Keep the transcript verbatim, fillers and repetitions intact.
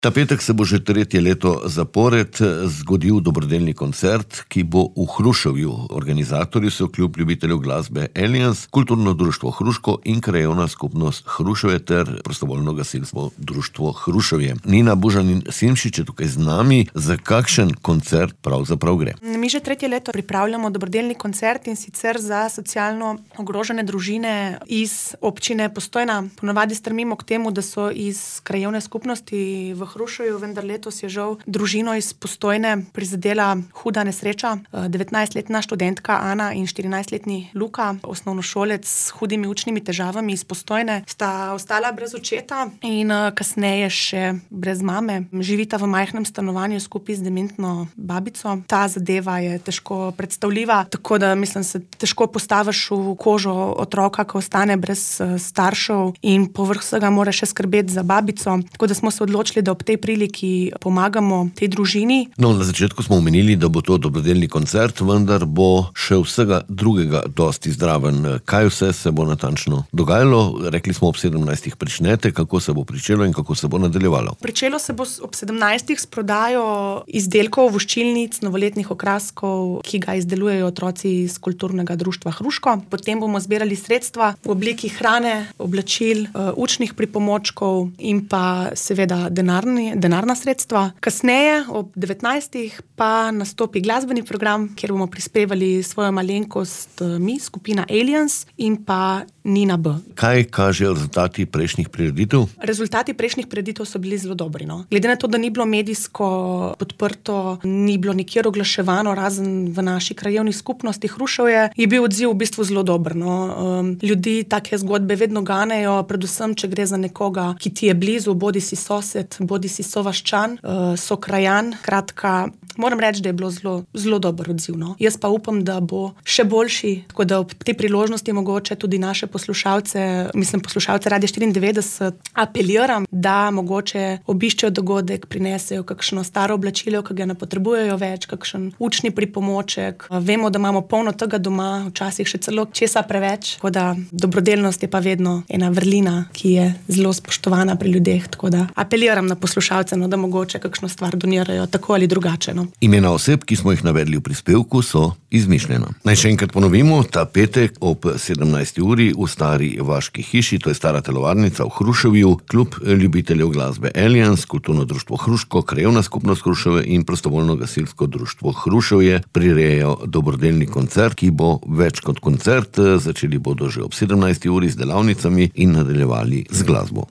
Ta petek se bo že tretje leto zapored zgodil dobrodelni koncert, ki bo v Hruševju. Organizatorji so Klub ljubiteljev glasbe Aliens, Kulturno društvo Hruško in Krajevna skupnost Hruševje ter Prostovoljno gasilstvo društvo Hruševje. Nina Bužanin-Simšič je tukaj z nami. Za kakšen koncert pravzaprav gre? Mi že tretje leto pripravljamo dobrodelni koncert, in sicer za socialno ogrožene družine iz občine Postojna. Ponavadi strmimo k temu, da so iz krajevne skupnosti v Hruševju, vendar letos je žal družino iz Postojne prizadela huda nesreča. devetnajstletna študentka Ana in štirinajstletni Luka, osnovnošolec s hudimi učnimi težavami iz Postojne, sta ostala brez očeta in kasneje še brez mame. Živita v majhnem stanovanju skupaj z dementno babico. Ta zadeva je težko predstavljiva, tako da mislim, se težko postaviš v kožo otroka, ko ostane brez staršev in povrh vsega mora še skrbeti za babico. Tako da smo se odločili, da ob tej priliki pomagamo tej družini. No, na začetku smo omenili, da bo to dobrodelni koncert, vendar bo še vsega drugega dosti zdraven. Kaj vse se bo natančno dogajalo? Rekli smo, ob sedemnajstih pričnete, kako se bo pričelo in kako se bo nadaljevalo. Pričelo se bo ob sedemnajstih s prodajo izdelkov, voščilnic, novoletnih okraskov, ki ga izdelujejo otroci iz Kulturnega društva Hruško. Potem bomo zbirali sredstva v obliki hrane, oblačil, učnih pripomočkov in pa seveda denarni, denarna sredstva. Kasneje ob devetnajstih pa nastopi glasbeni program, kjer bomo prispevali svojo malenkost mi, skupina Aliens in pa Nina B. Kaj kažejo rezultati prejšnjih prireditev? Rezultati prejšnjih prireditev so bili zelo dobri, no. Glede na to, da ni bilo medijsko podprto, ni bilo nikjer oglaševano, razen v naši krajevni skupnosti Hruševje, je bil odziv v bistvu zelo dober, no. Um, ljudi take zgodbe vedno ganejo, predvsem, če gre za nekoga, ki ti je blizu, bodi si sosed, bodi si sovaščan, uh, sokrajan. Kratka, moram reči, da je bilo zelo, zelo dober odziv, no. Jaz pa upam, da bo še boljši, tako da ob tej priložnosti mogoče tudi naše poslušalce, mislim poslušalce Radia štiriindevetdeset, apeliram, da mogoče obiščejo dogodek, prinesejo kakšno staro oblačilo, ki ga ne potrebujejo več, kakšen učni pripomoček. Vemo, da imamo polno tega doma, včasih še celo česa preveč, tako da dobrodelnost je pa vedno ena vrlina, ki je zelo spoštovana pri ljudeh, tako da apeliram na poslušalce, no, da mogoče kakšno stvar donirajo tako ali drugače, no. Imena oseb, ki smo jih navedli v prispevku, so izmišljena. Naj še enkrat ponovimo, ta petek ob sedemnajsti uri v Stari vaški hiši, to je stara telovadnica v Hruševju, Klub ljubiteljev glasbe Aliens, Kulturno društvo Hruško, Krajevna skupnost Hruševje in Prostovoljno gasilsko društvo Hruševje prirejajo dobrodelni koncert, ki bo več kot koncert. Začeli bodo že ob sedemnajsti uri z delavnicami in nadaljevali z glasbo.